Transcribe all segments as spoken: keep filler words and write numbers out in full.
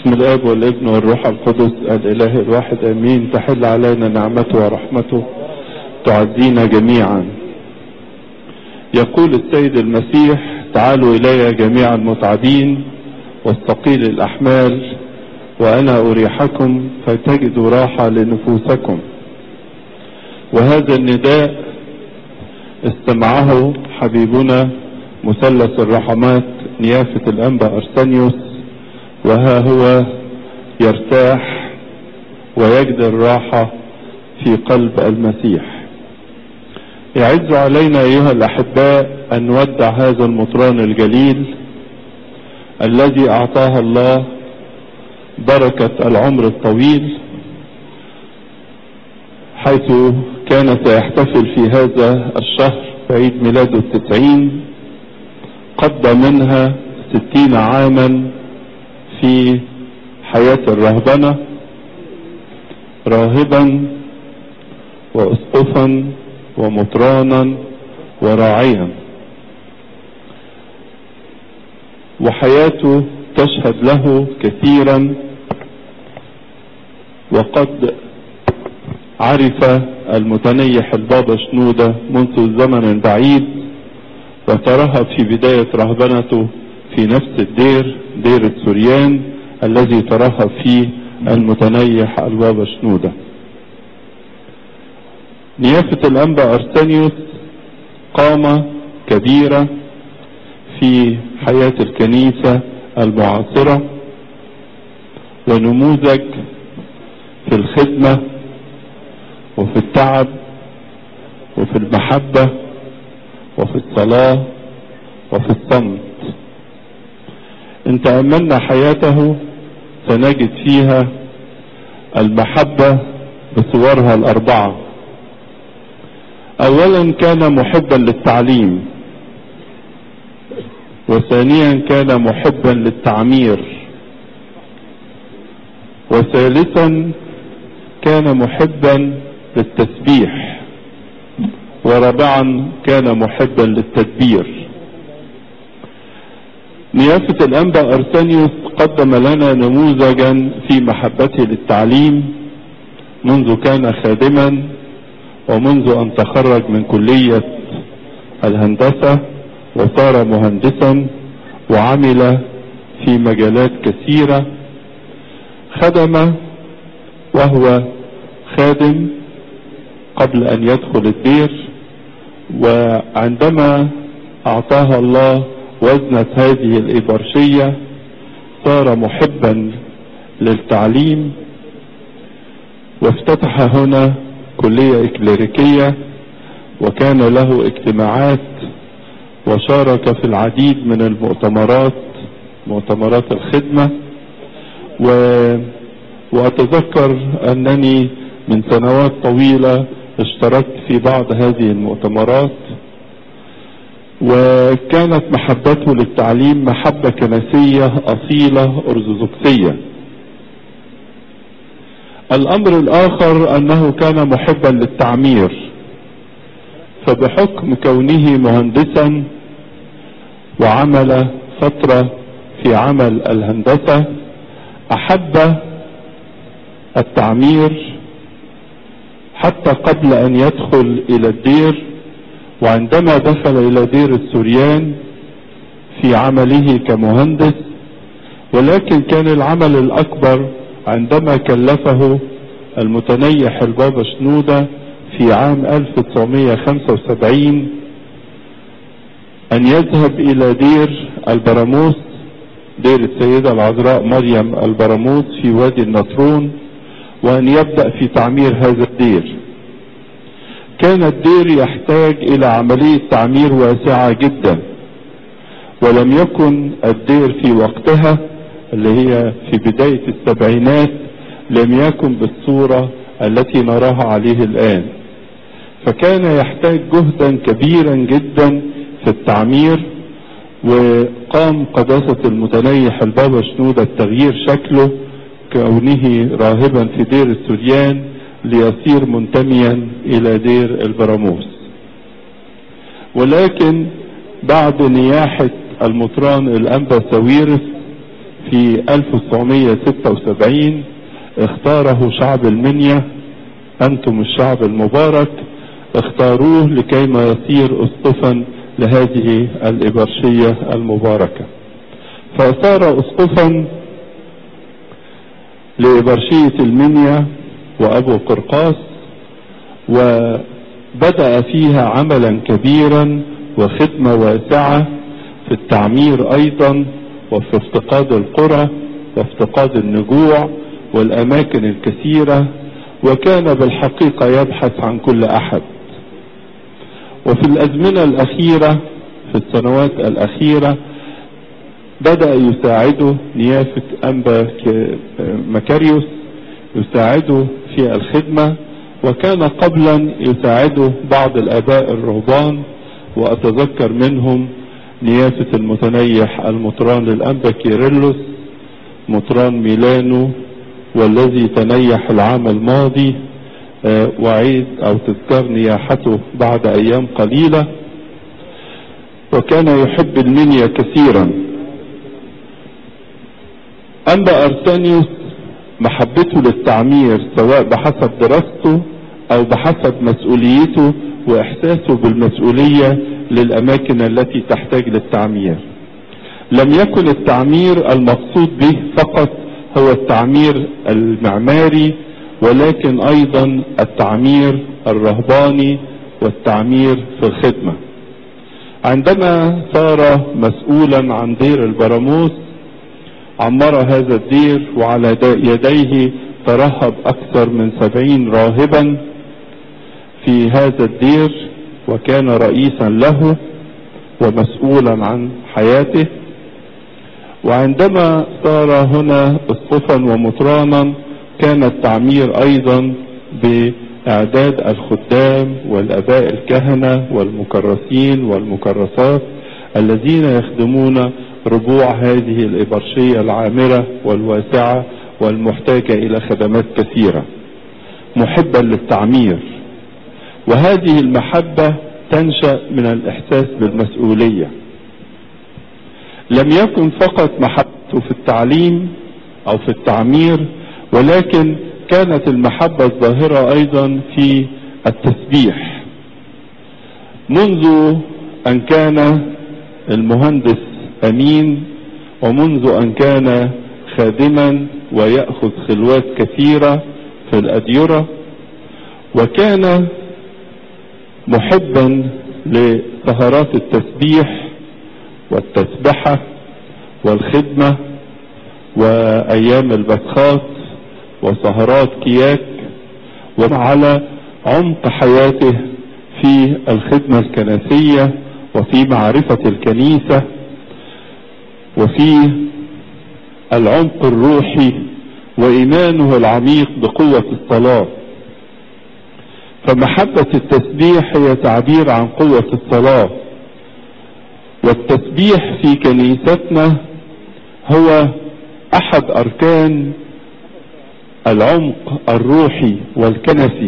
بسم الاب والابن والروح القدس الاله الواحد امين. تحل علينا نعمته ورحمته تعزينا جميعا. يقول السيد المسيح: تعالوا الي جميعا المتعبين والثقيل الاحمال وانا اريحكم فتجدوا راحة لنفوسكم. وهذا النداء استمعه حبيبنا مثلث الرحمات نيافة الانبا ارسانيوس، وها هو يرتاح ويجد الراحة في قلب المسيح. يعز علينا ايها الاحباء ان نودع هذا المطران الجليل الذي اعطاها الله بركة العمر الطويل، حيث كان سيحتفل في هذا الشهر بعيد ميلاده التسعين، قضى منها ستين عاما في حياة الرهبنة راهبا واسقفا ومطرانا وراعيا، وحياته تشهد له كثيرا. وقد عرف المتنيح البابا شنودة منذ زمن بعيد، وترهب في بداية رهبنته في نفس الدير، دير السوريان الذي ترهب فيه المتنيح البابا شنودة. نيافة الانبا ارسانيوس قامة كبيرة في حياة الكنيسة المعاصرة، ونموذج في الخدمة وفي التعب وفي المحبة وفي الصلاة وفي الصمت. ان تأملنا حياته سنجد فيها المحبة بصورها الاربعة. اولا كان محبا للتعليم، وثانيا كان محبا للتعمير، وثالثا كان محبا للتسبيح، ورابعا كان محبا للتدبير. نيافة الانبا ارسانيوس قدم لنا نموذجا في محبته للتعليم منذ كان خادما، ومنذ ان تخرج من كلية الهندسة وصار مهندسا وعمل في مجالات كثيرة. خدم وهو خادم قبل ان يدخل الدير، وعندما اعطاها الله وزنة هذه الإبرشية صار محبا للتعليم، وافتتح هنا كلية إكليريكية، وكان له اجتماعات وشارك في العديد من المؤتمرات، مؤتمرات الخدمة. و... وأتذكر أنني من سنوات طويلة اشتركت في بعض هذه المؤتمرات، وكانت محبته للتعليم محبة كنسية أصيلة أرثوذكسية. الأمر الآخر أنه كان محبا للتعمير، فبحكم كونه مهندسا وعمل فترة في عمل الهندسة أحب التعمير حتى قبل أن يدخل إلى الدير. وعندما دخل الى دير السوريان في عمله كمهندس، ولكن كان العمل الاكبر عندما كلفه المتنيح البابا شنودة في عام ألف وتسعمائة وخمسة وسبعين ان يذهب الى دير البراموس، دير السيدة العذراء مريم البراموس في وادي النطرون، وان يبدأ في تعمير هذا الدير. كان الدير يحتاج الى عملية تعمير واسعة جدا، ولم يكن الدير في وقتها اللي هي في بداية السبعينات لم يكن بالصورة التي نراها عليه الان، فكان يحتاج جهدا كبيرا جدا في التعمير. وقام قداسة المتنيح البابا شنودة بتغيير شكله كونه راهبا في دير السوريان ليصير منتميا الى دير البراموس. ولكن بعد نياحة المطران الانبا ساويرس في ألف وتسعمائة وستة وسبعين اختاره شعب المنيا، انتم الشعب المبارك، اختاروه لكي ما يصير اسقفا لهذه الإبرشية المباركة. فصار اسقفا لإبرشية المنيا وأبو قرقاس، وبدأ فيها عملا كبيرا وخدمة واسعة في التعمير أيضا، وفي افتقاد القرى وافتقاد النجوع والأماكن الكثيرة، وكان بالحقيقة يبحث عن كل أحد. وفي الأزمنة الأخيرة في السنوات الأخيرة بدأ يساعده نيافة أنبا مكاريوس، يساعده في الخدمة، وكان قبلا يساعده بعض الآباء الرهبان، وأتذكر منهم نيافة المتنيح المطران للأنبا كيرلس مطران ميلانو، والذي تنيح العام الماضي وعيد أو تذكار نياحته بعد أيام قليلة. وكان يحب المنيا كثيرا. أنبا أرسانيوس محبته للتعمير سواء بحسب دراسته أو بحسب مسؤوليته وإحساسه بالمسؤولية للأماكن التي تحتاج للتعمير. لم يكن التعمير المقصود به فقط هو التعمير المعماري، ولكن أيضا التعمير الرهباني والتعمير في الخدمة. عندما صار مسؤولا عن دير البراموس عمر هذا الدير، وعلى يديه ترهب أكثر من سبعين راهبا في هذا الدير، وكان رئيسا له ومسؤولا عن حياته. وعندما صار هنا اسقفا ومطرانا كان التعمير ايضا باعداد الخدام والاباء الكهنة والمكرسين والمكرسات الذين يخدمون ربوع هذه الإبرشية العامرة والواسعة والمحتاجة الى خدمات كثيرة. محبا للتعمير، وهذه المحبة تنشأ من الاحساس بالمسؤولية. لم يكن فقط محبته في التعليم او في التعمير، ولكن كانت المحبة الظاهرة ايضا في التسبيح. منذ ان كان المهندس امين، ومنذ ان كان خادما ويأخذ خلوات كثيرة في الأديرة، وكان محبا لسهرات التسبيح والتسبحة والخدمة وأيام البسخات وسهرات كياك، وعلى عمق حياته في الخدمة الكنسية وفي معرفة الكنيسة وفي العمق الروحي وإيمانه العميق بقوة الصلاة. فمحبة التسبيح هي تعبير عن قوة الصلاة، والتسبيح في كنيستنا هو أحد أركان العمق الروحي والكنسي،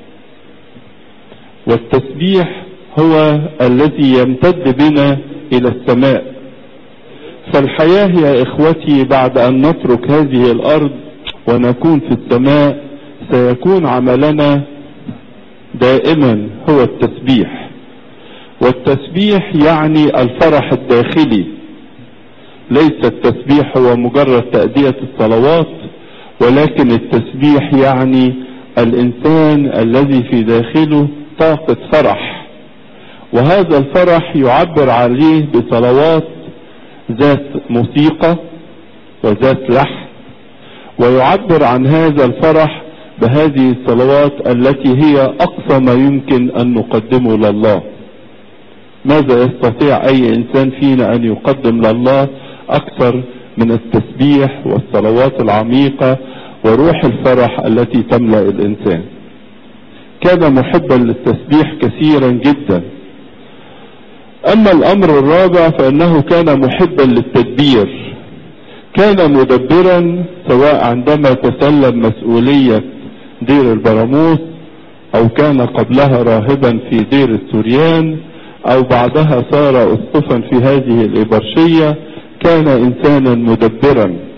والتسبيح هو الذي يمتد بنا إلى السماء. فالحياة يا إخوتي بعد أن نترك هذه الأرض ونكون في السماء سيكون عملنا دائما هو التسبيح. والتسبيح يعني الفرح الداخلي، ليس التسبيح هو مجرد تأدية الصلوات، ولكن التسبيح يعني الإنسان الذي في داخله طاقة فرح، وهذا الفرح يعبر عليه بصلوات ذات موسيقى وذات لحن، ويعبر عن هذا الفرح بهذه الصلوات التي هي أقصى ما يمكن أن نقدمه لله. ماذا يستطيع أي إنسان فينا أن يقدم لله أكثر من التسبيح والصلوات العميقة وروح الفرح التي تملأ الإنسان؟ كان محبا للتسبيح كثيرا جدا. أما الأمر الرابع فإنه كان محبا للتدبير. كان مدبرا سواء عندما تسلم مسؤولية دير البراموس أو كان قبلها راهبا في دير السوريان أو بعدها صار أسقفا في هذه الإبرشية، كان إنسانا مدبرا.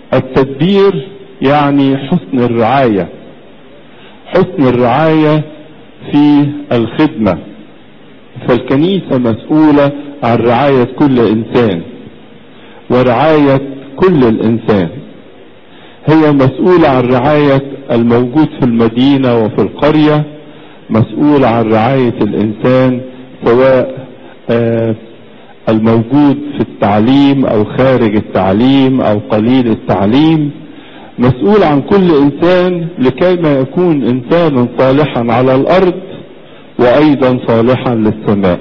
التدبير يعني حسن الرعاية، حسن الرعاية في الخدمة. فالكنيسة مسؤولة عن رعاية كل إنسان ورعاية كل الإنسان. هي مسؤولة عن رعاية الموجود في المدينة وفي القرية، مسؤولة عن رعاية الإنسان سواء آه الموجود في التعليم أو خارج التعليم أو قليل التعليم، مسؤول عن كل إنسان لكي ما يكون إنسانا صالحا على الأرض وأيضا صالحا للسماء.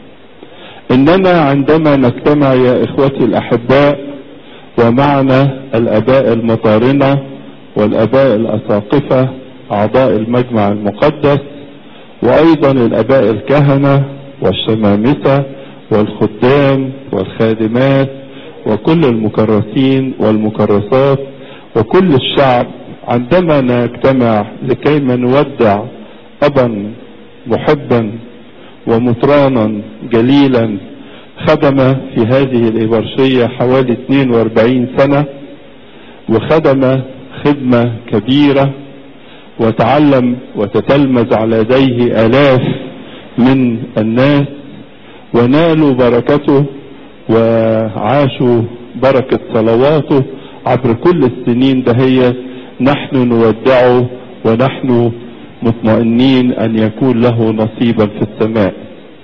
إننا عندما نجتمع يا إخوتي الأحباء ومعنا الآباء المطارنة والآباء الأساقفة أعضاء المجمع المقدس وأيضا الآباء الكهنة والشمامسة والخدام والخادمات وكل المكرسين والمكرسات وكل الشعب، عندما نجتمع لكي ما نودع أبا محبا ومطرانا جليلا خدم في هذه الإبرشية حوالي اثنين وأربعين سنة، وخدم خدمة كبيرة وتعلم وتتلمذ على يديه آلاف من الناس ونالوا بركته وعاشوا بركة صلواته عبر كل السنين دهية. نحن نودعه ونحن مطمئنين أن يكون له نصيبا في السماء.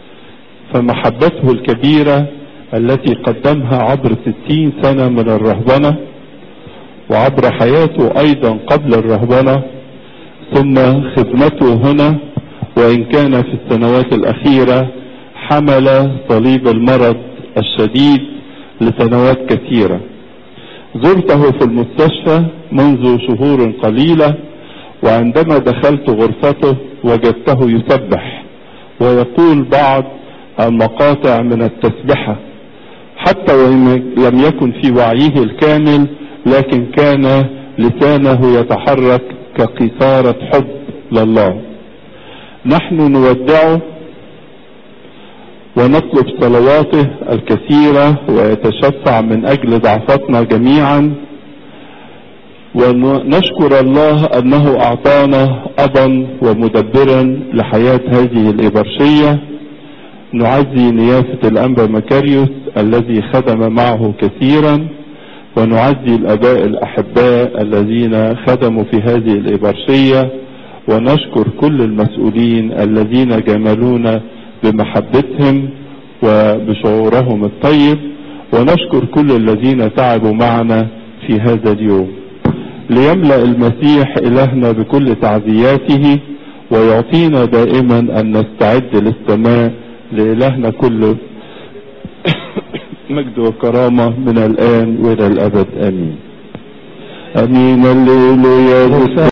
فمحبته الكبيرة التي قدمها عبر ستين سنة من الرهبنة وعبر حياته أيضا قبل الرهبنة ثم خدمته هنا، وإن كان في السنوات الأخيرة حمل صليب المرض الشديد لسنوات كثيرة. زرته في المستشفى منذ شهور قليلة، وعندما دخلت غرفته وجدته يسبح ويقول بعض المقاطع من التسبحة، حتى وإن لم يكن في وعيه الكامل لكن كان لسانه يتحرك كقيثارة حب لله. نحن نودعه ونطلب صلواته الكثيرة ويتشفع من أجل ضعفتنا جميعا، ونشكر الله أنه أعطانا أبا ومدبرا لحياة هذه الإبرشية. نعزي نيافة الأنبا مكاريوس الذي خدم معه كثيرا، ونعزي الآباء الأحباء الذين خدموا في هذه الإبرشية، ونشكر كل المسؤولين الذين جملونا بمحبتهم وبشعورهم الطيب، ونشكر كل الذين تعبوا معنا في هذا اليوم. ليملأ المسيح إلهنا بكل تعزياته ويعطينا دائما أن نستعد للسماء. لإلهنا كل مجد وكرامة من الآن وإلى الأبد آمين. آمين. الليل يا